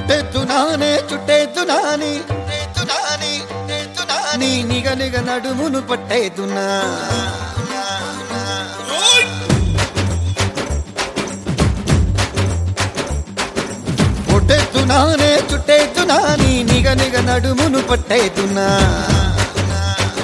కొట్టేద్దునానే చుట్టేద్దునాని నీ నిగ నిగ నడుమును పట్టేద్దునా కొట్టేద్దునానే చుట్టేద్దునా నీ నిగ నిగ నడుమును పట్టేద్దునా